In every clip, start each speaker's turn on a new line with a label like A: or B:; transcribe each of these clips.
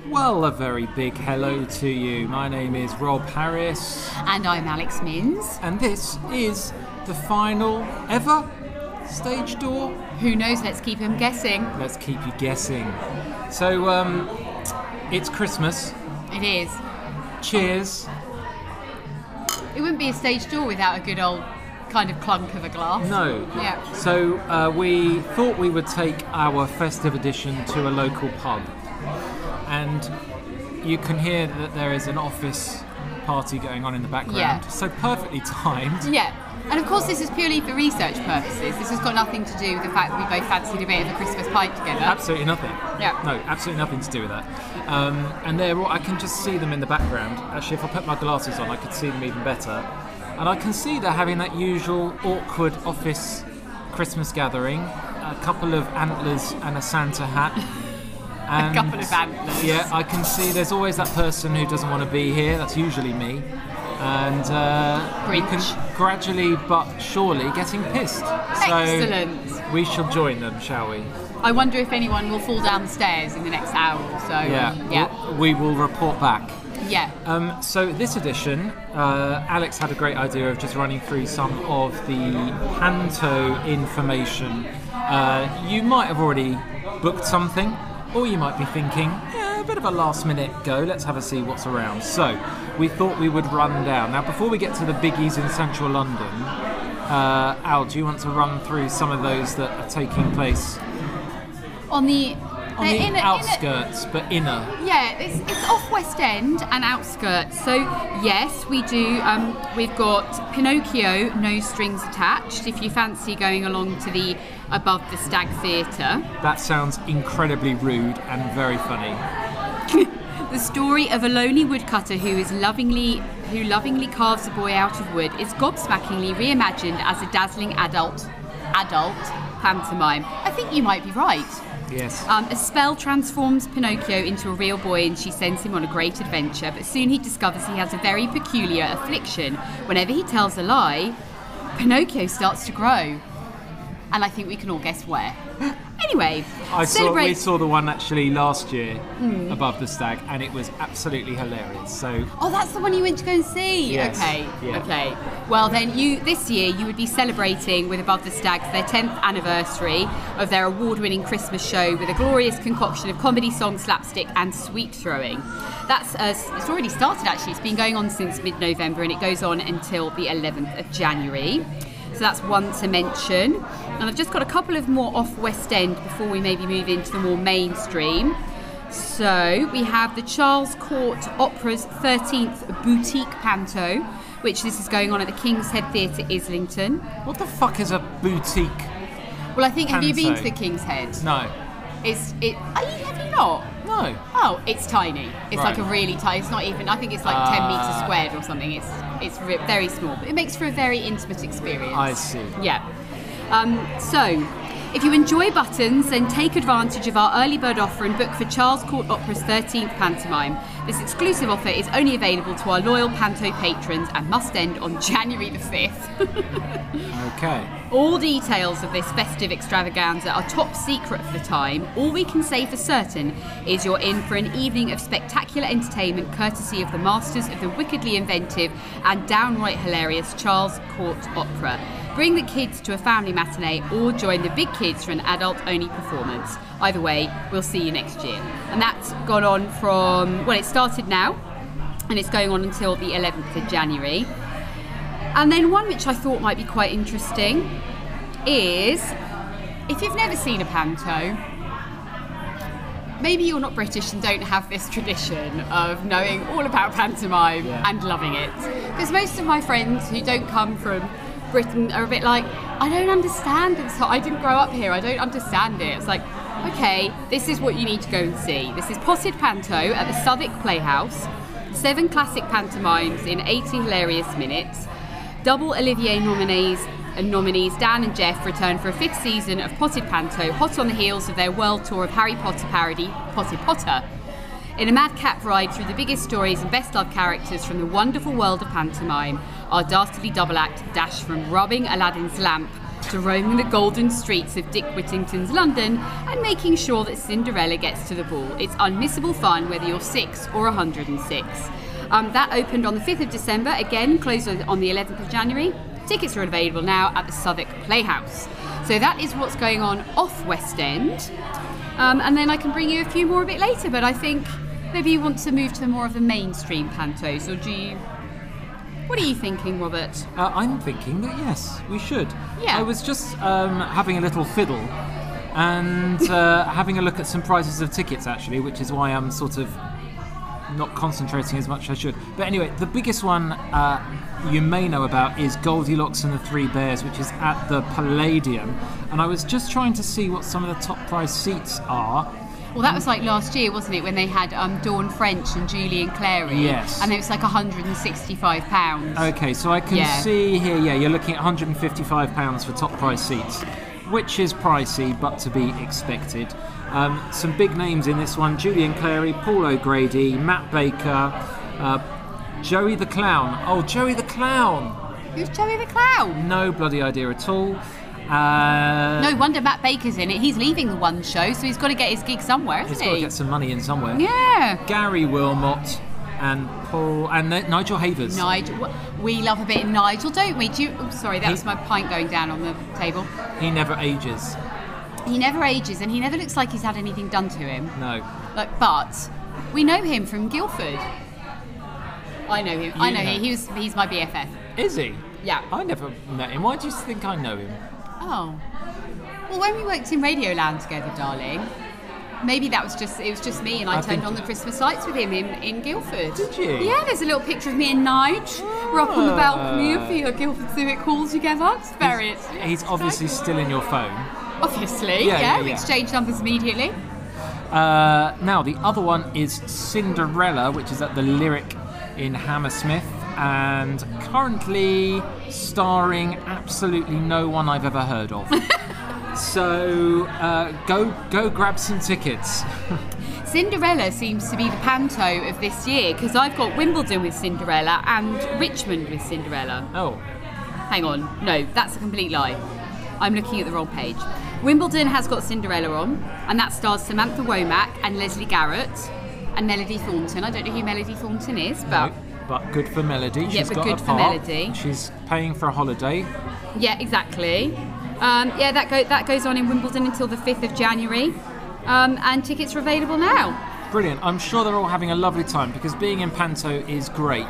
A: Well, a very big hello to you. My name is Rob Harris.
B: And I'm Alex Minns.
A: And this is the final ever stage door.
B: Who knows? Let's keep him guessing.
A: Let's keep you guessing. So, it's Christmas.
B: It is.
A: Cheers.
B: It wouldn't be a stage door without a good old kind of clunk of a glass.
A: No.
B: Yeah.
A: So, we thought we would take our festive edition to a local pub. And you can hear that there is an office party going on in the background.
B: Yeah.
A: So perfectly timed.
B: Yeah. And of course this is purely for research purposes. This has got nothing to do with the fact that we both fancied a bit of a Christmas pipe together.
A: Absolutely nothing.
B: Yeah.
A: No, absolutely nothing to do with that. And they're all, I can just see them in the background. Actually, if I put my glasses on, I could see them even better. And I can see they're having that usual awkward office Christmas gathering. A couple of antlers and a Santa hat. And,
B: a couple of antlers.
A: Yeah, I can see there's always that person who doesn't want to be here. That's usually me. And we can gradually but surely getting pissed.
B: Excellent.
A: So we shall join them, shall we?
B: I wonder if anyone will fall down the stairs in the next hour or so.
A: Yeah. We will report back.
B: Yeah.
A: So this edition, Alex had a great idea of just running through some of the Panto information. You might have already booked something. Or you might be thinking, a bit of a last minute go, let's have a see what's around. So, we thought we would run down. Now, before we get to the biggies in central London, Al, do you want to run through some of those that are taking place
B: on the
A: outskirts, but inner?
B: Yeah, it's off West End and outskirts. So, yes, we do. We've got Pinocchio, No Strings Attached, if you fancy going along to the Above the Stag Theatre.
A: That sounds incredibly rude and very funny.
B: The story of a lonely woodcutter who lovingly carves a boy out of wood is gobsmackingly reimagined as a dazzling adult pantomime. I think you might be right.
A: Yes.
B: A spell transforms Pinocchio into a real boy and she sends him on a great adventure, but soon he discovers he has a very peculiar affliction. Whenever he tells a lie, Pinocchio starts to grow. And I think we can all guess where. Anyway,
A: we saw the one actually last year, Above the Stag, and it was absolutely hilarious. So.
B: Oh, that's the one you went to go and see.
A: Yes.
B: Okay.
A: Yeah.
B: Okay. Well, then this year you would be celebrating with Above the Stags their 10th anniversary of their award-winning Christmas show with a glorious concoction of comedy, song, slapstick, and sweet throwing. It's already started actually. It's been going on since mid-November, and it goes on until the 11th of January. So that's one to mention. And I've just got a couple of more off West End before we maybe move into the more mainstream. So we have the Charles Court Opera's 13th Boutique Panto, which this is going on at the King's Head Theatre, Islington.
A: What the fuck is a boutique?
B: Well, I think,
A: Panto?
B: Have you been to the King's Head?
A: No.
B: Have you not?
A: No.
B: Oh, it's tiny. It's
A: right.
B: like a really tiny. It's not even. I think it's like 10 metres squared or something. It's very small, but it makes for a very intimate experience.
A: I see.
B: Yeah. So, if you enjoy buttons, then take advantage of our early bird offer and book for Charles Court Opera's 13th pantomime. This exclusive offer is only available to our loyal Panto patrons and must end on January the 5th.
A: Okay.
B: All details of this festive extravaganza are top secret for the time. All we can say for certain is you're in for an evening of spectacular entertainment courtesy of the masters of the wickedly inventive and downright hilarious Charles Court Opera. Bring the kids to a family matinee or join the big kids for an adult-only performance. Either way, we'll see you next year. And that's gone on it started now, and it's going on until the 11th of January. And then one which I thought might be quite interesting is, if you've never seen a panto, maybe you're not British and don't have this tradition of knowing all about pantomime and loving it. Because most of my friends who don't come from Britain are a bit like, I don't understand it, so I didn't grow up here, I don't understand it. It's like, okay, this is what you need to go and see. This is Potted Panto at the Southwark Playhouse. 7 classic pantomimes in 80 hilarious minutes. Double Olivier nominees Dan and Jeff return for a 5th season of Potted Panto, hot on the heels of their world tour of Harry Potter parody, Potted Potter. In a madcap ride through the biggest stories and best-loved characters from the wonderful world of pantomime, our dastardly double act dash from rubbing Aladdin's lamp to roaming the golden streets of Dick Whittington's London and making sure that Cinderella gets to the ball. It's unmissable fun whether you're 6 or 106. That opened on the 5th of December, again closed on the 11th of January. Tickets are available now at the Southwark Playhouse. So that is what's going on off West End. And then I can bring you a few more a bit later, but I think maybe you want to move to more of the mainstream pantos, or do you... What are you thinking, Robert?
A: I'm thinking that yes, we should.
B: Yeah.
A: I was just having a little fiddle and having a look at some prices of tickets, actually, which is why I'm sort of not concentrating as much as I should. But anyway, the biggest one you may know about is Goldilocks and the Three Bears, which is at the Palladium. And I was just trying to see what some of the top price seats are.
B: Well, that was like last year, wasn't it, when they had Dawn French and Julian Clary?
A: Yes.
B: And it was like £165.
A: Okay, so I can see here, you're looking at £155 for top price seats, which is pricey, but to be expected. Some big names in this one: Julian Clary, Paul O'Grady, Matt Baker, Joey the Clown. Oh, Joey the Clown!
B: Who's Joey the Clown?
A: No bloody idea at all.
B: No wonder Matt Baker's in it. He's leaving the One Show, so he's got to get his gig somewhere, isn't he?
A: He's got to get some money in somewhere.
B: Yeah.
A: Gary Wilmot and Paul and Nigel Havers.
B: Nigel, we love a bit of Nigel, don't we? Sorry, that was my pint going down on the table.
A: He never ages.
B: He never ages, and he never looks like he's had anything done to him.
A: No.
B: But we know him from Guildford. I know him. I know him. He's my BFF.
A: Is he?
B: Yeah.
A: I never met him. Why do you think I know him?
B: Oh. Well, when we worked in Radioland together, darling, maybe it was just me, and I turned on the Christmas lights with him in Guildford.
A: Did you?
B: Yeah, there's a little picture of me and Nige. We're up on the balcony of the Guildford Civic Hall together. It's very...
A: He's obviously still in your phone.
B: Obviously, yeah. We exchanged numbers immediately.
A: Now, the other one is Cinderella, which is at the Lyric in Hammersmith, and currently starring absolutely no one I've ever heard of. So go grab some tickets.
B: Cinderella seems to be the panto of this year, because I've got Wimbledon with Cinderella and Richmond with Cinderella.
A: Oh.
B: Hang on. No, that's a complete lie. I'm looking at the wrong page. Wimbledon has got Cinderella on, and that stars Samantha Womack and Leslie Garrett and Melody Thornton. I don't know who Melody Thornton is, but...
A: No, but good for Melody.
B: Yeah,
A: She's got
B: good
A: a
B: for
A: part.
B: Melody.
A: She's paying for a holiday.
B: Yeah, exactly. That goes on in Wimbledon until the 5th of January, and tickets are available now.
A: Brilliant. I'm sure they're all having a lovely time, because being in Panto is great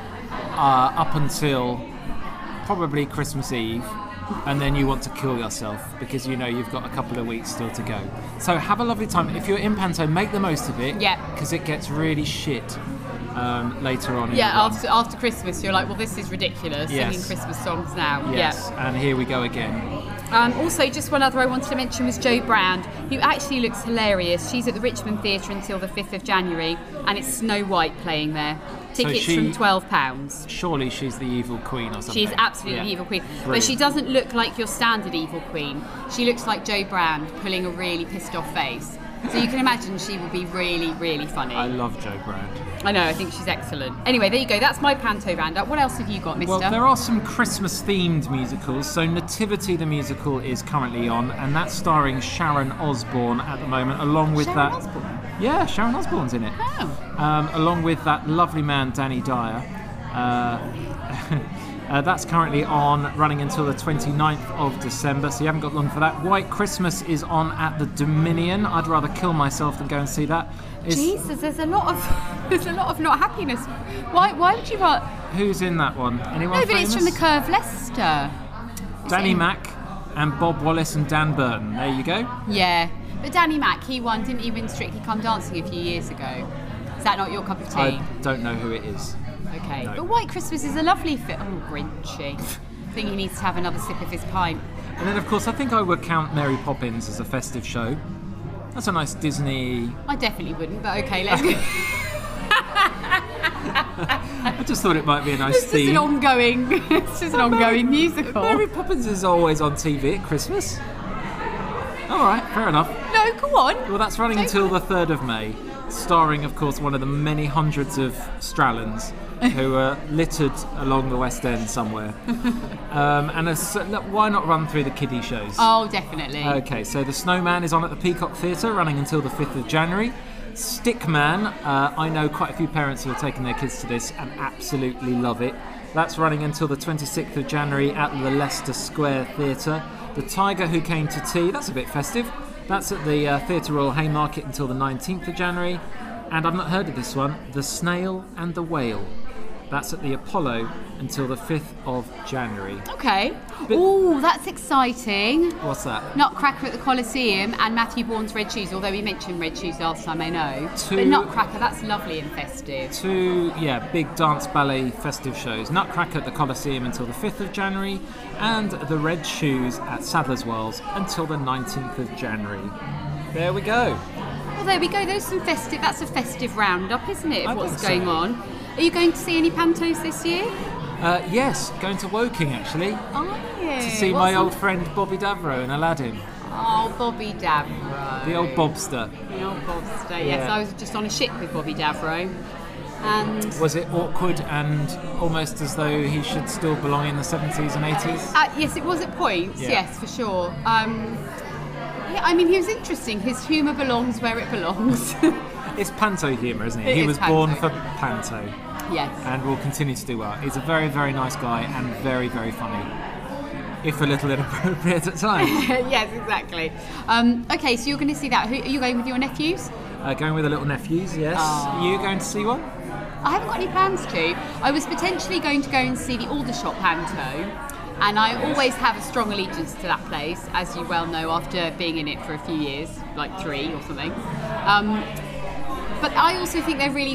A: up until probably Christmas Eve, and then you want to kill yourself because you know you've got a couple of weeks still to go. So have a lovely time. If you're in Panto, make the most of it, because it gets really shit later on.
B: After Christmas, you're like, well, this is ridiculous.
A: Yes.
B: Singing Christmas songs now.
A: Yes, and here we go again.
B: Also, just one other I wanted to mention was Jo Brand, who actually looks hilarious. She's at the Richmond Theatre until the 5th of January, and it's Snow White playing there. Tickets from £12.
A: Surely she's the evil queen or something.
B: She's absolutely the evil queen.
A: Brilliant.
B: But she doesn't look like your standard evil queen. She looks like Jo Brand, pulling a really pissed off face. So you can imagine she will be really, really funny.
A: I love Jo Brand.
B: I know, I think she's excellent. Anyway, there you go. That's my Panto roundup. What else have you got, mister?
A: Well, there are some Christmas-themed musicals. So Nativity the musical is currently on, and that's starring Sharon Osbourne at the moment, along with
B: Sharon Osbourne?
A: Yeah, Sharon Osbourne's in it.
B: Oh.
A: Along with that lovely man, Danny Dyer. That's currently on, running until the 29th of December, so you haven't got long for that. White Christmas is on at the Dominion. I'd rather kill myself than go and see that.
B: Jesus, there's a lot of not happiness. Why would you want?
A: Who's in that one? Anyone
B: No, but
A: famous?
B: it's from the Curve Leicester.
A: Danny Mac and Bob Wallace and Dan Burton. There you go.
B: Yeah, but Danny Mac, didn't he win Strictly Come Dancing a few years ago? Is that not your cup of tea?
A: I don't know who it is.
B: Okay,
A: No.
B: but White Christmas is a lovely film. Oh, Grinchy. I think he needs to have another sip of his pint.
A: And then, of course, I think I would count Mary Poppins as a festive show. That's a nice Disney...
B: I definitely wouldn't, but okay, let's go.
A: I just thought it might be a nice
B: This
A: theme.
B: is an ongoing musical.
A: Mary Poppins is always on TV at Christmas. All right, fair enough.
B: No, go on.
A: Well, that's running until the 3rd of May. starring, of course, one of the many hundreds of Strallons who are littered along the West End somewhere. Why not run through the kiddie shows?
B: Oh, definitely.
A: Okay, so The Snowman is on at the Peacock Theatre, running until the 5th of January. Stickman, I know quite a few parents who are taking their kids to this and absolutely love it. That's running until the 26th of January at the Leicester Square Theatre. The Tiger Who Came to Tea, that's a bit festive. That's at the Theatre Royal Haymarket until the 19th of January. And I've not heard of this one, The Snail and the Whale. That's at the Apollo until the 5th of January.
B: Okay. Oh, that's exciting.
A: What's that?
B: Nutcracker at the Coliseum and Matthew Bourne's Red Shoes, although we mentioned Red Shoes last time, I know. But Nutcracker, that's lovely and festive.
A: Two, big dance ballet festive shows. Nutcracker at the Coliseum until the 5th of January and the Red Shoes at Sadler's Wells until the 19th of January. There we go.
B: Well, there we go. That's a festive roundup, isn't it, of what's going on? Are you going to see any pantos this year?
A: Yes, going to Woking actually.
B: Are you?
A: To see my old friend Bobby Davro in Aladdin.
B: Oh, Bobby Davro.
A: The old Bobster.
B: The old Bobster, yes. I was just on a ship with Bobby Davro. And
A: was it awkward and almost as though he should still belong in the 70s and 80s?
B: Yes, it was at points, yes, for sure. I mean, he was interesting. His humour belongs where it belongs.
A: It's panto humour, isn't it? He was born for panto.
B: Yes.
A: And will continue to do well. He's a very, very nice guy and very, very funny. If a little inappropriate at times.
B: Yes, exactly. Okay, so you're going to see that. Are you going with your nephews?
A: Going with the little nephews, yes. Are you going to see one?
B: I haven't got any plans to. I was potentially going to go and see the Aldershot Panto. And I always have a strong allegiance to that place, as you well know, after being in it for a few years, like 3 or something. But I also think they're very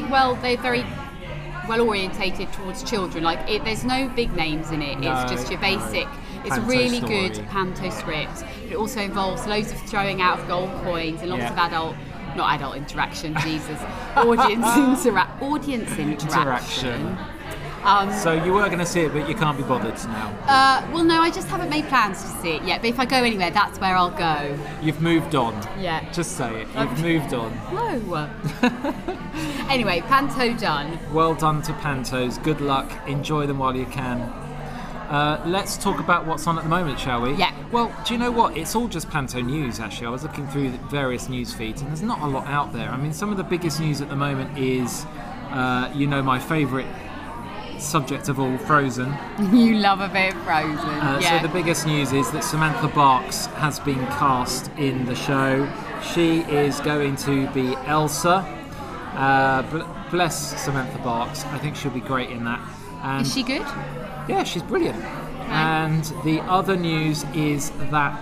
B: well orientated towards children. There's no big names in it. It's just your basic. It's a really good panto script. It also involves loads of throwing out of gold coins and lots of not adult interaction, Jesus, audience interaction.
A: So you were going to see it, but you can't be bothered now.
B: Well, no, I just haven't made plans to see it yet. But if I go anywhere, that's where I'll go.
A: You've moved on.
B: Yeah.
A: Just say it. You've moved on.
B: No. Anyway, Panto done.
A: Well done to Pantos. Good luck. Enjoy them while you can. Let's talk about what's on at the moment, shall we?
B: Yeah.
A: Well, do you know what? It's all just Panto news, actually. I was looking through the various news feeds, and there's not a lot out there. I mean, some of the biggest news at the moment is, my favourite subject of all, Frozen.
B: You love a bit of Frozen.
A: So the biggest news is that Samantha Barks has been cast in the show. She is going to be Elsa. Bless Samantha Barks. I think she'll be great in that. And
B: is she good?
A: Yeah, she's brilliant. And the other news is that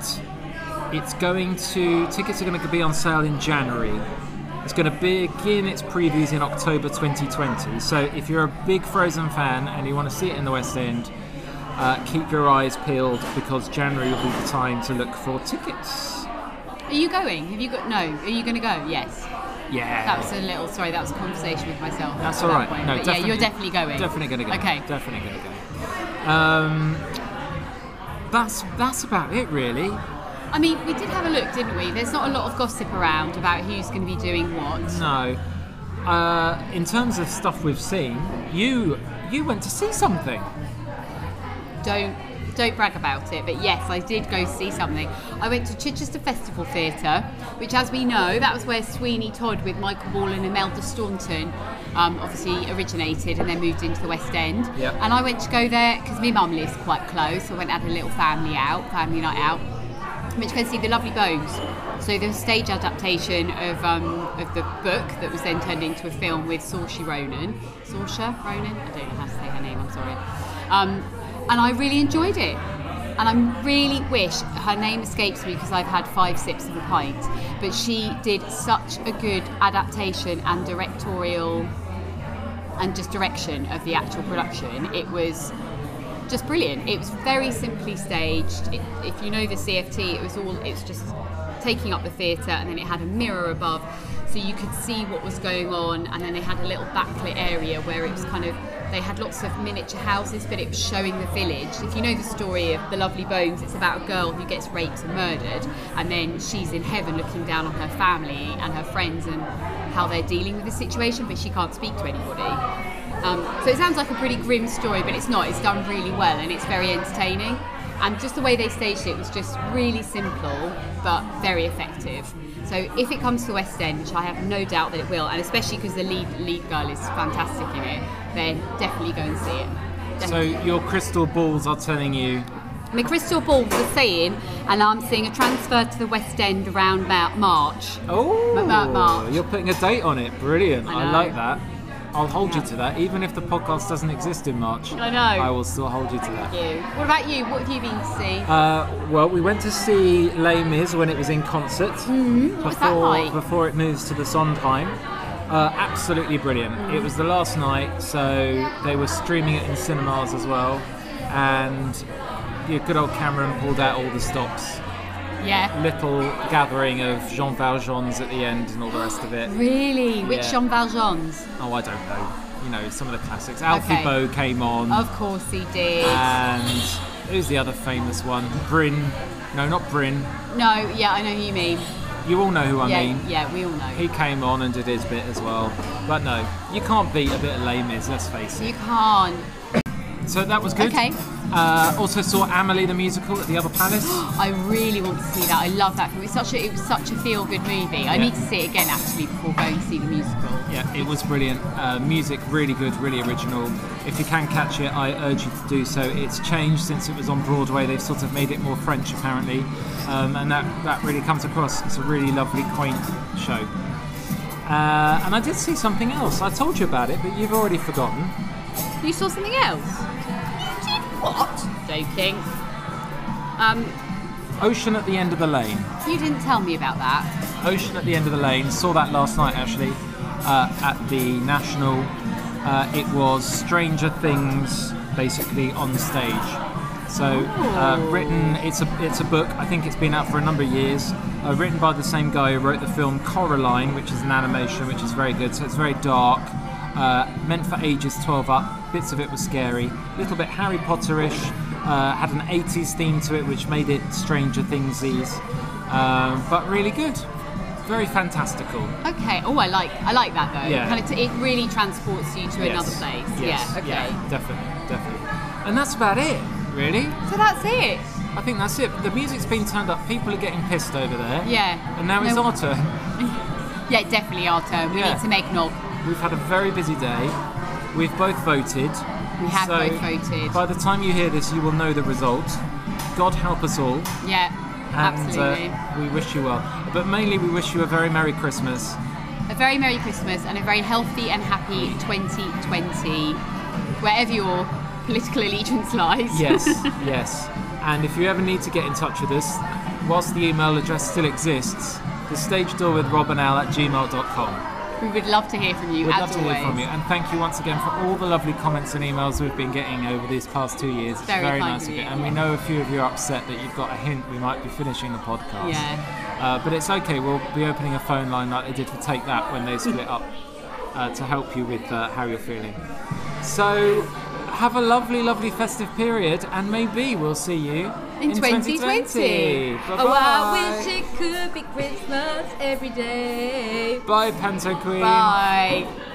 A: tickets are going to be on sale in January. It's going to begin its previews in October 2020. So if you're a big Frozen fan and you want to see it in the West End, keep your eyes peeled because January will be the time to look for tickets.
B: Are you going? Are you going to go? Yes.
A: Yeah.
B: That was a conversation with myself.
A: That's all right. No,
B: but you're definitely going.
A: Definitely going to go.
B: Okay.
A: Definitely going to go. That's about it, really.
B: I mean, we did have a look, didn't we? There's not a lot of gossip around about who's going to be doing what.
A: No. In terms of stuff we've seen, you went to see something.
B: Don't brag about it, but yes, I did go see something. I went to Chichester Festival Theatre, which, as we know, that was where Sweeney Todd with Michael Ball and Imelda Staunton obviously originated and then moved into the West End.
A: Yep.
B: And I went to go there because my mum lives quite close, so I went and had a little family night out. I went to go see The Lovely Bones. So the stage adaptation of the book that was then turned into a film with Saoirse Ronan. Saoirse Ronan? I don't know how to say her name, I'm sorry. And I really enjoyed it. And I really wish, her name escapes me because I've had 5 sips of a pint, but she did such a good adaptation and directorial and just direction of the actual production. It was just brilliant. It was very simply staged. If you know the CFT, it's just taking up the theatre, and then it had a mirror above so you could see what was going on, and then they had a little backlit area where it was they had lots of miniature houses, but it was showing the village. If you know the story of The Lovely Bones, it's about a girl who gets raped and murdered, and then she's in heaven looking down on her family and her friends and how they're dealing with the situation, but she can't speak to anybody. So it sounds like a pretty grim story, but it's not. It's done really well and it's very entertaining. And just the way they staged it was just really simple, but very effective. So if it comes to West End, which I have no doubt that it will, and especially because the lead girl is fantastic in it, then definitely go and see it. Definitely.
A: So your crystal balls are telling you...
B: My crystal balls are saying, and I'm seeing a transfer to the West End around about March.
A: Oh,
B: about March.
A: You're putting a date on it. Brilliant. I
B: know.
A: like that. I'll hold you to that. Even if the podcast doesn't exist in March,
B: I know.
A: I will still hold you to that.
B: Thank you. What about you? What have you been to see?
A: Well, we went to see Les Mis when it was in concert.
B: What was that like?
A: Before it moves to the Sondheim. Absolutely brilliant. It was the last night, so they were streaming it in cinemas as well. And your good old Cameron pulled out all the stops.
B: Yeah.
A: Little gathering of Jean Valjean's at the end and all the rest of it.
B: Really? Which
A: Yeah.
B: Jean Valjean's?
A: Oh, I don't know. You know, some of the classics. Alfie
B: Okay.
A: Boe came on.
B: Of course he did.
A: And who's the other famous one? Bryn. No, not Bryn.
B: No, yeah, I know who you mean.
A: You all know who I mean.
B: Yeah, we all know.
A: He came on and did his bit as well. But no, you can't beat a bit of Les Mis, let's face it.
B: You can't.
A: So that was good.
B: Okay.
A: Also saw Amelie the musical at the Other Palace.
B: I really want to see that. I love that film. It was such a feel-good movie. I need to see it again actually before going to see the musical.
A: Yeah, it was brilliant. Music really good, really original. If you can catch it, I urge you to do so. It's changed since it was on Broadway. They've sort of made it more French apparently, and that really comes across. It's a really lovely, quaint show. And I did see something else. I told you about it, but you've already forgotten.
B: You saw something else? You did what? Joking.
A: Ocean at the End of the Lane.
B: You didn't tell me about that.
A: Ocean at the End of the Lane. Saw that last night actually at the National. It was Stranger Things basically on stage. So written, it's a book. I think it's been out for a number of years. Written by the same guy who wrote the film Coraline, which is an animation, which is very good. So it's very dark. Meant for ages 12 up. Bits of it was scary. A little bit Harry Potterish. Had an 80s theme to it, which made it Stranger Thingsies. But really good. Very fantastical.
B: Okay. Oh, I like that though.
A: Yeah.
B: Kind of it really transports you to another place.
A: Yes.
B: Yeah. Okay.
A: Yeah, definitely. And that's about it, really.
B: So that's it.
A: I think that's it. The music's been turned up. People are getting pissed over there.
B: Yeah.
A: And now it's our turn.
B: Yeah, definitely our turn. We need to make an
A: We've had a very busy day. We've both voted.
B: We have both voted.
A: By the time you hear this, you will know the result. God help us all.
B: Yeah,
A: And
B: absolutely.
A: we wish you well. But mainly we wish you a very Merry Christmas.
B: A very Merry Christmas and a very healthy and happy 2020, wherever your political allegiance lies.
A: Yes, yes. And if you ever need to get in touch with us, whilst the email address still exists, the stagedoorwithrobandal@gmail.com.
B: We would love to hear from you,
A: We'd
B: as
A: love to
B: always.
A: hear from you. And thank you once again for all the lovely comments and emails we've been getting over these past 2 years. It's
B: Very kind
A: nice
B: of
A: of you.
B: you.
A: And we know a few of you are upset that you've got a hint we might be finishing the podcast.
B: Yeah.
A: But it's okay. We'll be opening a phone line like they did for Take That when they split up to help you with how you're feeling. So have a lovely, lovely festive period, and maybe we'll see you
B: In 2020.
A: Bye-bye.
B: Oh, I wish it could be Christmas every day.
A: Bye, Panto Queen.
B: Bye.